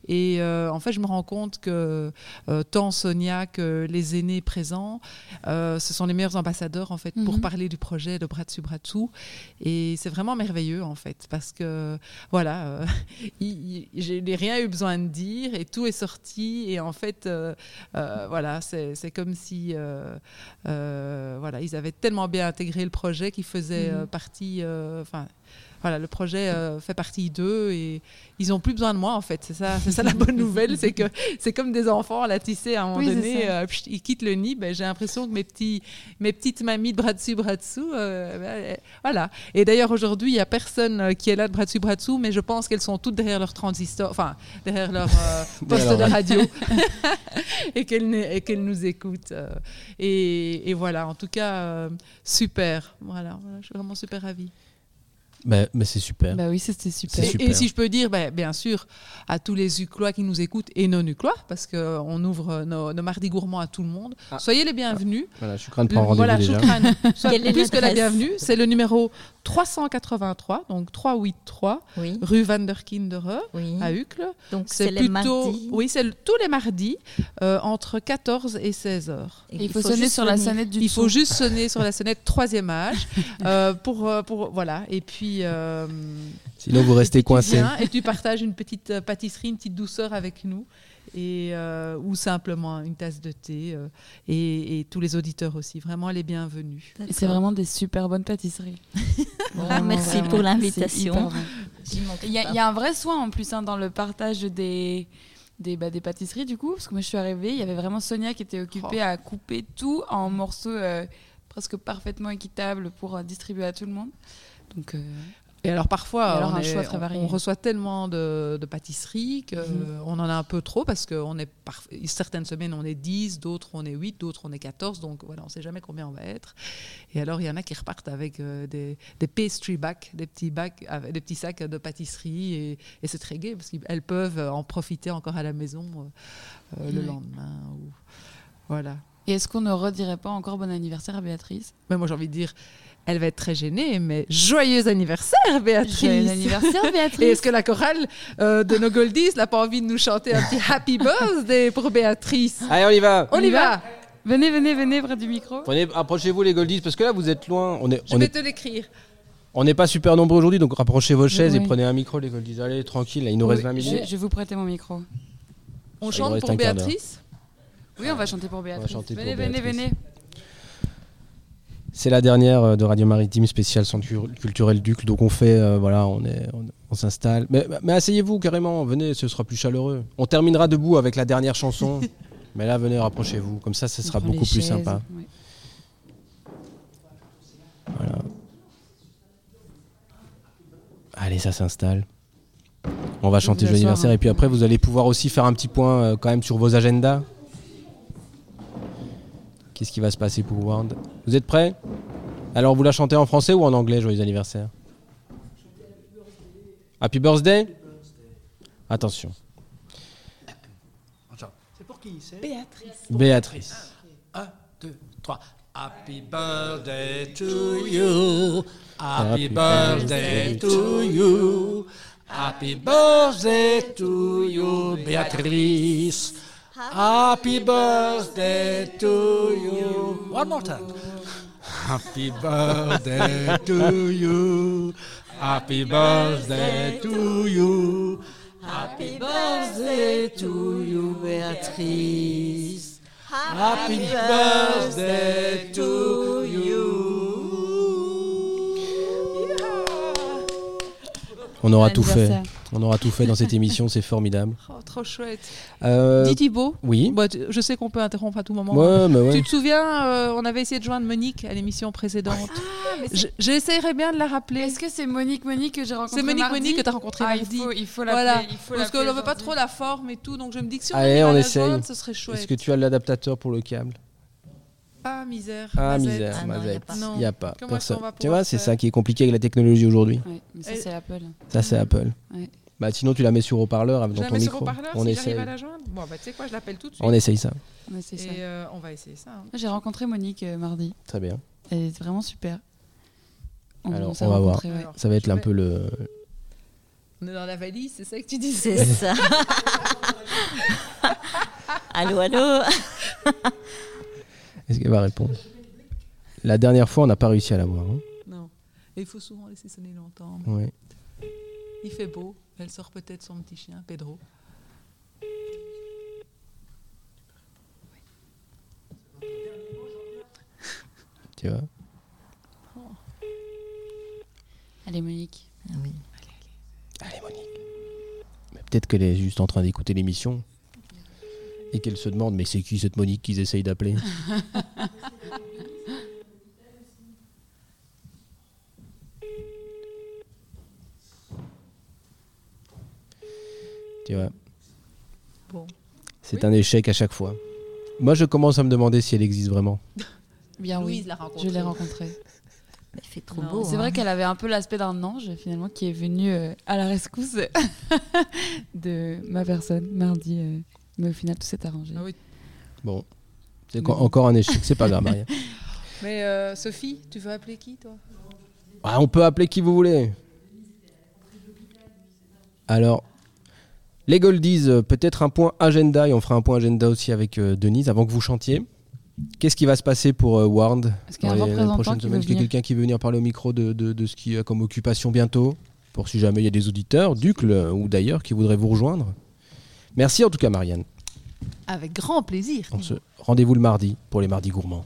Et en fait, je me rends compte que tant Sonia que les aînés présents, ce sont les meilleurs ambassadeurs en fait pour parler du projet de Bras dessus bras dessous. Et c'est vraiment merveilleux en fait, parce que voilà, je n'ai rien eu besoin de dire et tout est sorti. Et en fait, voilà, c'est comme si voilà, ils avaient tellement bien intégré le projet qu'ils faisaient partie. Voilà, le projet fait partie d'eux et ils n'ont plus besoin de moi en fait. C'est ça la bonne nouvelle, c'est que c'est comme des enfants là, tu sais, à un moment donné, ils quittent le nid. J'ai l'impression que mes petites mamies de bras dessus, bras dessous, voilà. Et d'ailleurs aujourd'hui, il n'y a personne qui est là de bras dessus, bras dessous, mais je pense qu'elles sont toutes derrière leur transistor, enfin derrière leur poste de radio et qu'elles nous écoutent. Et voilà, en tout cas, super. Voilà, je suis vraiment super ravie. Mais c'est super. Bah oui, c'était super. Et si je peux dire, bien sûr, à tous les Uclois qui nous écoutent et non Uclois, parce qu'on ouvre nos mardis gourmands à tout le monde, soyez les bienvenus. Voilà, Choukran prend rendez-vous déjà. Soyez plus que la bienvenue. C'est le numéro 383, donc 383, rue Van der Kinderen, à Uccle. Donc c'est les mardis. Oui, c'est tous les mardis, entre 14 et 16 heures. Et il faut sonner sur la sonnette du dessous. Il faut juste sonner sur la sonnette 3e âge, pour voilà. Et puis sinon vous restez coincé. Et tu partages une petite pâtisserie, une petite douceur avec nous, ou simplement une tasse de thé, et tous les auditeurs aussi. Vraiment les bienvenus. Et c'est vraiment des super bonnes pâtisseries. Merci pour l'invitation. Il y a un vrai soin en plus dans le partage des pâtisseries du coup, parce que moi je suis arrivée, il y avait vraiment Sonia qui était occupée à couper tout en morceaux presque parfaitement équitables pour distribuer à tout le monde. Donc, et alors parfois, on reçoit tellement de pâtisseries qu'on en a un peu trop, parce que certaines semaines on est 10, d'autres on est 8, d'autres on est 14, donc voilà, on ne sait jamais combien on va être. Et alors il y en a qui repartent avec des pastry bags, des petits sacs de pâtisserie, et c'est très gai parce qu'elles peuvent en profiter encore à la maison le lendemain. Voilà. Et est-ce qu'on ne redirait pas encore bon anniversaire à Béatrice ? Moi j'ai envie de dire, elle va être très gênée, mais joyeux anniversaire, Béatrice! Joyeux anniversaire, Béatrice! Et est-ce que la chorale de nos Goldies n'a pas envie de nous chanter un petit Happy Birthday pour Béatrice? Allez, on y va! On y va! Venez près du micro. Approchez-vous les Goldies, parce que là vous êtes loin. Je vais te l'écrire. On n'est pas super nombreux aujourd'hui, donc rapprochez vos chaises et prenez un micro, les Goldies. Allez, tranquille, là, il nous reste 20 minutes. Je vais vous prêter mon micro. On chante pour Béatrice? Oui, on va chanter pour Béatrice. Venez. C'est la dernière de Radio Maritime spéciale Centre culturel d'Uccle. Donc on fait, on s'installe. Mais asseyez-vous carrément, venez, ce sera plus chaleureux. On terminera debout avec la dernière chanson. Mais là, venez, rapprochez-vous. Comme ça, ce sera beaucoup plus sympa. Oui. Voilà. Allez, ça s'installe. On va chanter Joyeux anniversaire. Et puis après, vous allez pouvoir aussi faire un petit point quand même sur vos agendas. Qu'est-ce qui va se passer pour Ward? Vous êtes prêts? Alors, vous la chantez en français ou en anglais, Joyeux anniversaire? Happy birthday? Attention. C'est pour qui? Béatrice. 1, 2, 3. Happy birthday to you. Happy birthday to you. Happy birthday to you, Béatrice. Happy birthday to you. One more time. Happy birthday to you. Happy birthday to you. Happy birthday to you, Béatrice. Happy birthday to you. On aura tout fait. On aura tout fait dans cette émission, c'est formidable. Oh, trop chouette. Dis Thibaut, oui. Je sais qu'on peut interrompre à tout moment. Ouais. Tu te souviens, on avait essayé de joindre Monique à l'émission précédente. J'essaierai bien de la rappeler. Est-ce que c'est Monique que j'ai rencontrée? C'est Monique que tu as rencontrée mardi. Il faut l'appeler. Parce qu'on ne veut pas trop la forme et tout, donc je me dis que si on Allez, arrive à la essaye. joindre, ce serait chouette. Est-ce que tu as l'adaptateur pour le câble? Ah, misère. Mazette. Il n'y a pas. Personne. Tu vois, c'est ça qui est compliqué avec la technologie aujourd'hui. Ouais, mais ça, c'est Apple. Ça, c'est Apple. Ouais. Bah, sinon, tu la mets sur haut-parleur dans ton micro. On essaye. À la joindre. Bon, tu sais quoi, je l'appelle tout de suite. On essaye ça. On va essayer ça. J'ai rencontré Monique mardi. Très bien. Elle est vraiment super. Alors, on va voir. Ça va être un peu On est dans la valise, c'est ça que tu dis? C'est ça. Allô, allô. Est-ce qu'elle va répondre? La dernière fois, on n'a pas réussi à la voir. Hein. Non. Et il faut souvent laisser sonner longtemps. Ouais. Il fait beau. Elle sort peut-être son petit chien, Pedro. Tu vois? Allez, Monique. Ah oui. Allez, Monique. Mais peut-être qu'elle est juste en train d'écouter l'émission et qu'elle se demande, mais c'est qui cette Monique qu'ils essayent d'appeler? Tu vois? Bon. C'est un échec à chaque fois. Moi, je commence à me demander si elle existe vraiment. Bien Louise oui, l'a rencontrée. je l'ai rencontrée. Il fait trop Non, beau. c'est vrai qu'elle avait un peu l'aspect d'un ange finalement qui est venu à la rescousse de ma personne mardi. Mais au final, tout s'est arrangé. Ah oui. Bon, c'est encore un échec, c'est pas grave, Maria. Mais Sophie, tu veux appeler qui, toi? Ah, on peut appeler qui vous voulez. Alors, les Goldies, peut-être un point agenda, et on fera un point agenda aussi avec Denise avant que vous chantiez. Qu'est-ce qui va se passer pour Warnd qu'il y a un représentant qui veut Est-ce qu'il y a quelqu'un qui veut venir parler au micro de ce qu'il y a comme occupation bientôt? Pour si jamais il y a des auditeurs, d'Uccle ou d'ailleurs, qui voudraient vous rejoindre. Merci en tout cas, Marianne. Avec grand plaisir. Rendez-vous le mardi pour les mardis gourmands.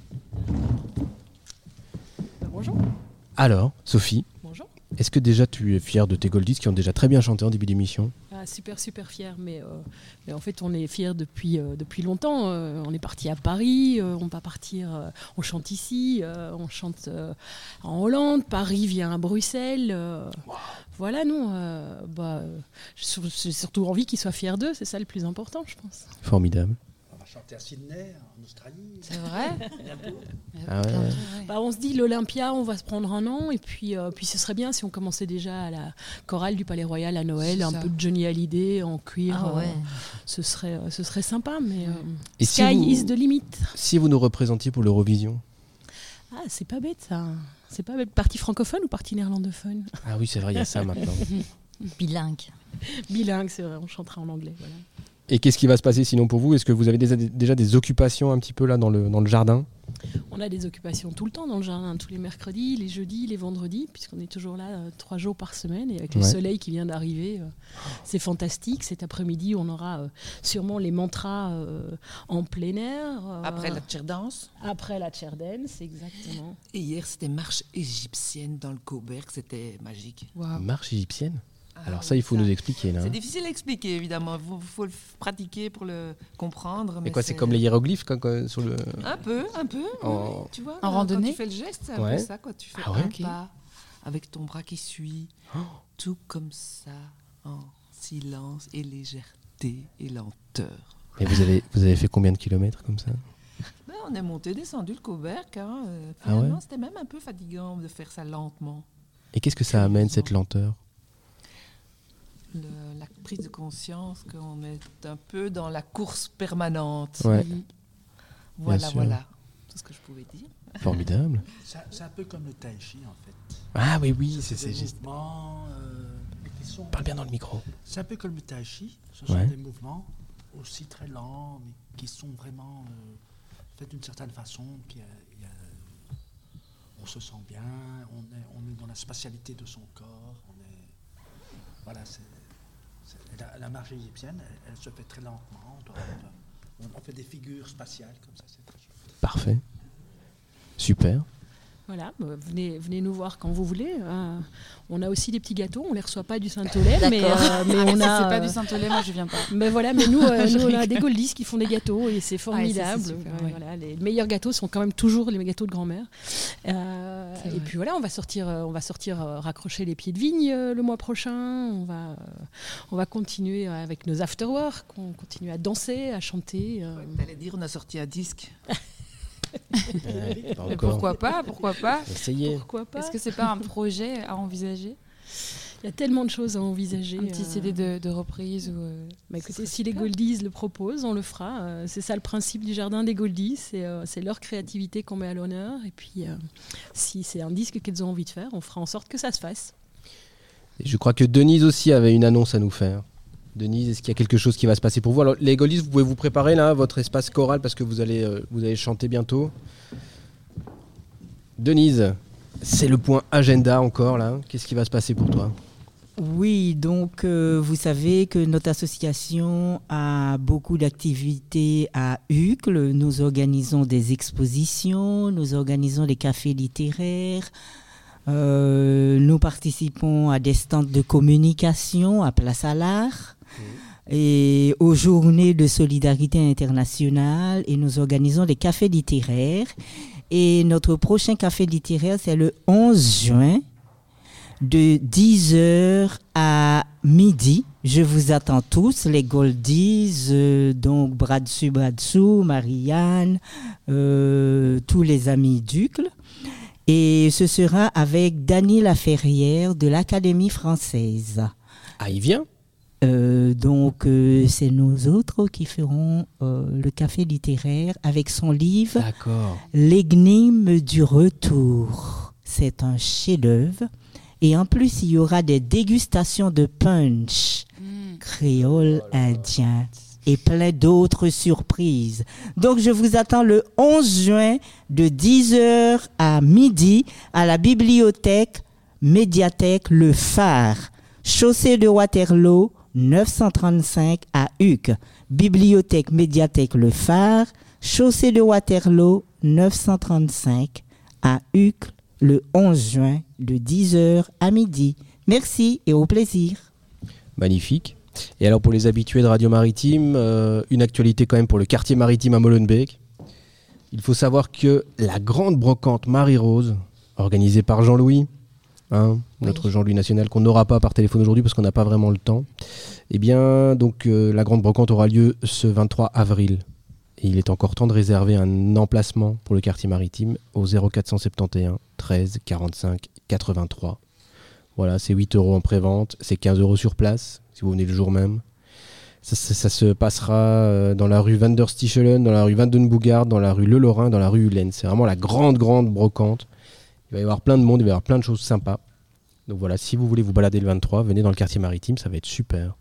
Bonjour. Alors, Sophie, Bonjour. est-ce que déjà tu es fière de tes Goldies qui ont déjà très bien chanté en début d'émission? Super fier, mais en fait on est fiers depuis longtemps. On est parti à Paris, on va partir, on chante ici, on chante en Hollande, Paris vient à Bruxelles. Voilà, non, j'ai surtout envie qu'ils soient fiers d'eux, c'est ça le plus important, je pense. Formidable. On va chanter à Sydney, en Australie. C'est vrai? Ah ouais. On se dit l'Olympia, on va se prendre un an, et puis ce serait bien si on commençait déjà à la chorale du Palais Royal à Noël, un peu de Johnny Hallyday en cuir. Ah ouais. Ce serait sympa, mais Et sky si is the limit. Si vous nous représentiez pour l'Eurovision? Ah, c'est pas bête ça. C'est pas bête. Partie francophone ou partie néerlandophone? Ah oui, c'est vrai, il y a ça maintenant. Bilingue. Bilingue, c'est vrai, on chantera en anglais. Voilà. Et qu'est-ce qui va se passer sinon pour vous? Est-ce que vous avez déjà des occupations un petit peu là dans le jardin? On a des occupations tout le temps dans le jardin, tous les mercredis, les jeudis, les vendredis, puisqu'on est toujours là 3 jours par semaine. Et avec le soleil qui vient d'arriver, c'est fantastique. Cet après-midi, on aura sûrement les mantras en plein air. Après la chair dance. Après la chair dance, exactement. Et hier, c'était marche égyptienne dans le Coburg, c'était magique. Wow. Marche égyptienne? Alors ça, il faut nous expliquer. Là. C'est difficile à expliquer, évidemment. Il faut le pratiquer pour le comprendre. Mais quoi, c'est comme les hiéroglyphes sur le... Un peu, oui, tu vois. En randonnée. Quand tu fais le geste, c'est un peu ça. Quand tu fais un pas avec ton bras qui suit, tout comme ça, en silence et légèreté et lenteur. Et vous avez fait combien de kilomètres comme ça? On est monté, descendu le Coburg. Finalement, c'était même un peu fatigant de faire ça lentement. Et qu'est-ce que ça amène, cette lenteur? La prise de conscience qu'on est un peu dans la course permanente. Ouais. Voilà. Tout ce que je pouvais dire. Formidable. C'est un peu comme le tai chi, en fait. Ah oui, c'est des mouvements qui sont... Parle bien dans le micro. C'est un peu comme le tai chi. Ce sont des mouvements aussi très lents, mais qui sont vraiment faits d'une certaine façon. On se sent bien, on est dans la spatialité de son corps. Voilà, la marche égyptienne, elle se fait très lentement. On fait des figures spatiales comme ça, c'est très chouette. Parfait. Super. Voilà, venez nous voir quand vous voulez. On a aussi des petits gâteaux, on les reçoit pas du Saint-Olay, mais on a. Si c'est pas du Saint-Olay, moi je viens pas. Mais voilà, mais nous on a des Goldies qui font des gâteaux et c'est formidable. Ça, c'est super, voilà, les meilleurs gâteaux sont quand même toujours les gâteaux de grand-mère. Et puis voilà, on va sortir raccrocher les pieds de vigne le mois prochain. On va continuer avec nos afterwork, on continue à danser, à chanter. T'allais dire, on a sorti un disque. Mais pourquoi pas Essayez. Pourquoi pas? Est-ce que c'est pas un projet à envisager? Il y a tellement de choses à envisager. Un petit CD de reprise ou. Écoutez, si les Goldies le proposent, on le fera. C'est ça le principe du jardin des Goldies. C'est leur créativité qu'on met à l'honneur. Et puis, si c'est un disque qu'elles ont envie de faire, on fera en sorte que ça se fasse. Et je crois que Denise aussi avait une annonce à nous faire. Denise, est-ce qu'il y a quelque chose qui va se passer pour vous? Alors, les Goldies, vous pouvez vous préparer là, votre espace choral, parce que vous allez chanter bientôt. Denise, c'est le point agenda encore là. Qu'est-ce qui va se passer pour toi? Oui, donc vous savez que notre association a beaucoup d'activités à Uccle. Nous organisons des expositions, nous organisons des cafés littéraires. Nous participons à des stands de communication à Place à l'Art et aux journées de solidarité internationale, et nous organisons des cafés littéraires. Et notre prochain café littéraire, c'est le 11 juin de 10h à midi. Je vous attends tous, les Goldies, donc bras dessus, Marianne, tous les amis d'Uccle. Et ce sera avec Dany Laferrière de l'Académie française. Ah, il vient? Donc, c'est nous autres qui ferons le café littéraire avec son livre L'énigme du retour. C'est un chef-d'œuvre. Et en plus, il y aura des dégustations de punch créole indien et plein d'autres surprises. Donc, je vous attends le 11 juin de 10h à midi à la bibliothèque médiathèque Le Phare, chaussée de Waterloo, 935 à Uccle. Bibliothèque médiathèque Le Phare, chaussée de Waterloo, 935 à Uccle, le 11 juin de 10h à midi. Merci et au plaisir. Magnifique. Et alors pour les habitués de Radio Maritime, une actualité quand même pour le quartier maritime à Molenbeek. Il faut savoir que la grande brocante Marie-Rose, organisée par Jean-Louis, notre Jean-Louis national qu'on n'aura pas par téléphone aujourd'hui parce qu'on n'a pas vraiment le temps, eh bien donc la grande brocante aura lieu ce 23 avril. Et il est encore temps de réserver un emplacement pour le quartier maritime au 0471 13 45 83. Voilà, c'est 8 € en prévente, c'est 15 € sur place si vous venez le jour même. Ça se passera dans la rue Van der Stichelen, dans la rue Van den Boogaard, dans la rue Le Lorrain, dans la rue Hulen. C'est vraiment la grande brocante. Il va y avoir plein de monde, il va y avoir plein de choses sympas. Donc voilà, si vous voulez vous balader le 23, venez dans le quartier maritime, ça va être super.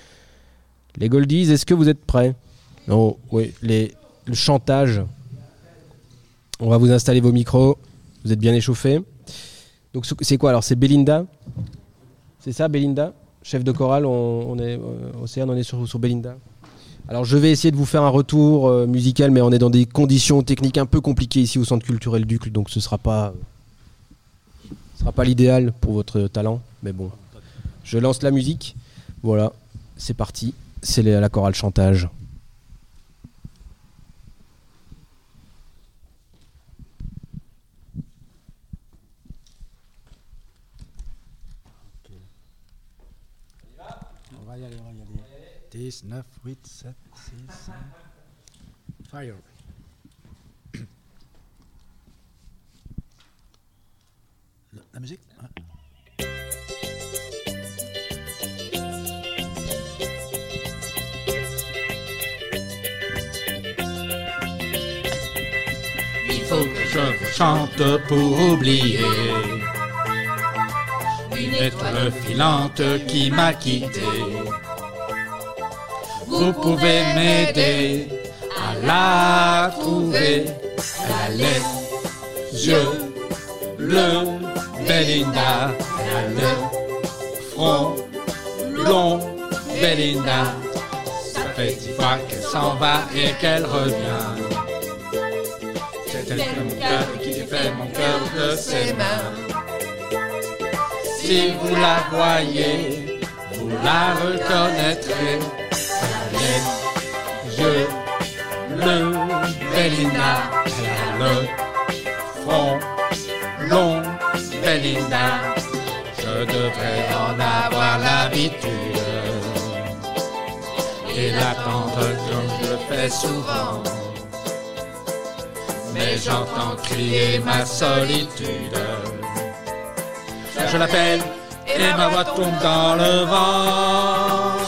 Les Goldies, est-ce que vous êtes prêts? Non, oui, le chantage. On va vous installer vos micros. Vous êtes bien échauffés. Donc c'est quoi alors? C'est Belinda? C'est ça, Belinda? Chef de chorale, on est Océane, on est sur Belinda. Alors je vais essayer de vous faire un retour musical, mais on est dans des conditions techniques un peu compliquées ici au Centre culturel d'Uccle, donc ce sera pas l'idéal pour votre talent, mais bon. Je lance la musique. Voilà, c'est parti. C'est la chorale chantage. On va y aller. 10, 9, 8, 7, 6, 5. Fire. La musique? Il faut que je vous chante pour oublier une étoile filante qui m'a quitté. Vous pouvez m'aider à la trouver. Elle a les yeux bleus, Belinda. Elle a le front long, Belinda. Ça fait 10 fois qu'elle s'en va et qu'elle revient. C'est elle que mon cœur qui fait mon cœur de ses mains. Si vous la voyez, vous la reconnaîtrez. Les yeux bleus, Belinda. Elle a le front long, Belinda. Je devrais en avoir l'habitude et l'attendre comme je le fais souvent. Mais j'entends crier ma solitude. Je l'appelle et ma voix tombe dans le vent.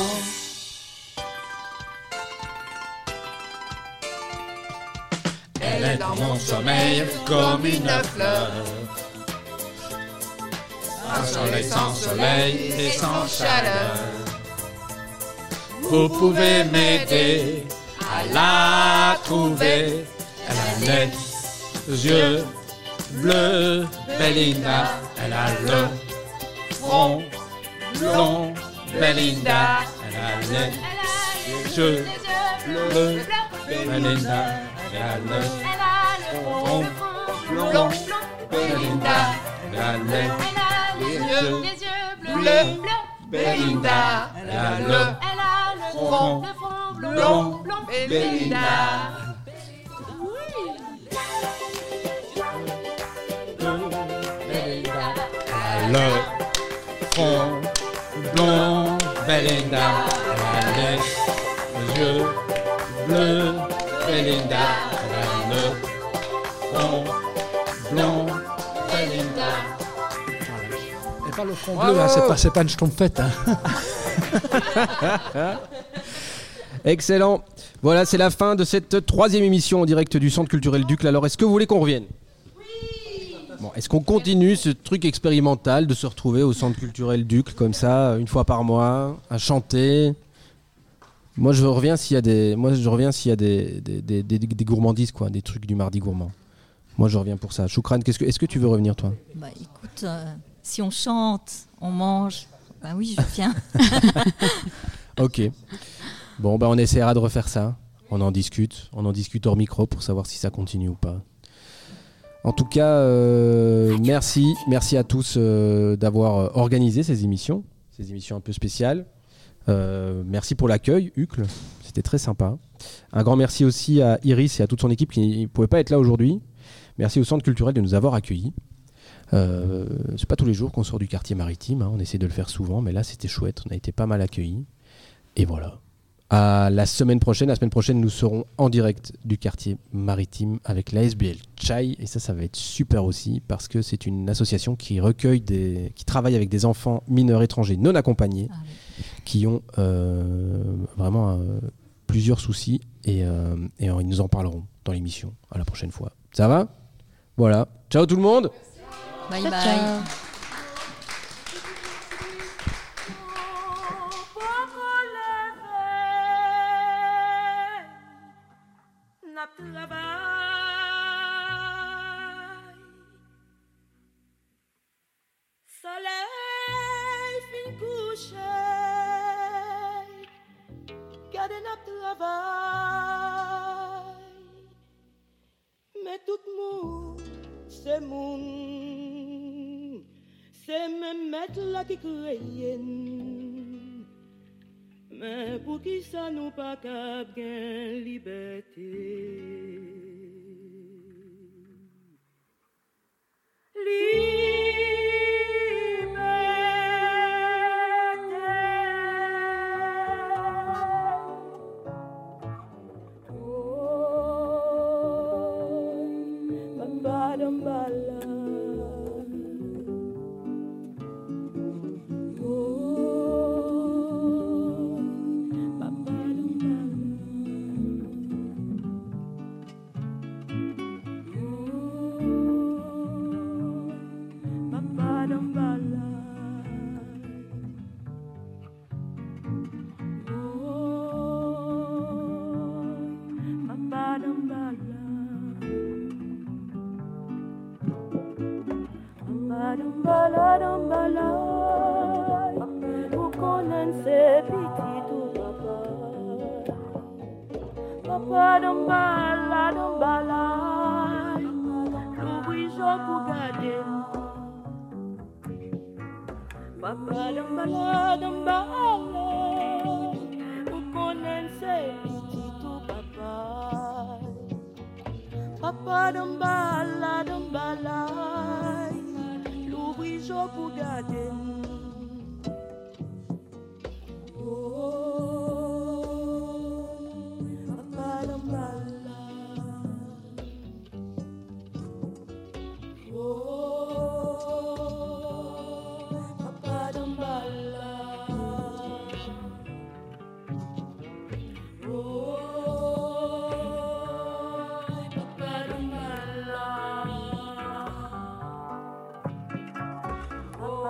Elle est dans mon sommeil comme une fleur. un soleil sans soleil et sans chaleur. Vous pouvez m'aider à la trouver. Elle a les yeux bleus, Belinda. Elle a le front blond, Belinda. Elle a les yeux bleus, Belinda. Elle a le front blond, Belinda. Elle a les yeux bleus, Belinda. Elle a le front blond, Belinda. Le front blond, Belinda. Elle a les yeux bleus, Belinda. Elle a le front blond, Belinda. Et pas le front bleu, hein, c'est pas une schtroumpfette. Hein. Excellent. Voilà, c'est la fin de cette 3e émission en direct du Centre culturel Ducle. Alors, est-ce que vous voulez qu'on revienne ? Bon, est-ce qu'on continue ce truc expérimental de se retrouver au Centre culturel Ducle comme ça, une fois par mois, à chanter ? Moi, je reviens s'il y a des gourmandises, quoi, des trucs du mardi gourmand. Moi, je reviens pour ça. Choukran, est-ce que tu veux revenir, toi ? Bah, écoute, si on chante, on mange, bah oui, je viens. Ok. Bon, bah, on essaiera de refaire ça. On en discute hors micro pour savoir si ça continue ou pas. En tout cas, merci à tous d'avoir organisé ces émissions un peu spéciales. Merci pour l'accueil, Uccle, c'était très sympa. Un grand merci aussi à Iris et à toute son équipe qui ne pouvaient pas être là aujourd'hui. Merci au Centre culturel de nous avoir accueillis. C'est pas tous les jours qu'on sort du quartier maritime, hein, on essaie de le faire souvent, mais là c'était chouette, on a été pas mal accueillis. Et voilà. À la semaine prochaine, nous serons en direct du quartier maritime avec l'ASBL Chai, et ça va être super aussi parce que c'est une association qui travaille avec des enfants mineurs étrangers non accompagnés qui ont vraiment plusieurs soucis et ils nous en parleront dans l'émission à la prochaine fois. Ça va ? Voilà. Ciao tout le monde. Bye bye. Ciao. Soleil fin couché, garde notre travail, mais tout monde, c'est même mettre là qui crée, mais pour qui ça nous pas cap gain liberté.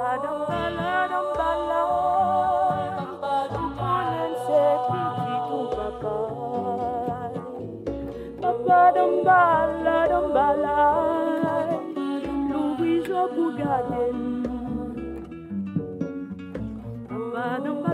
Louise au Bougaden.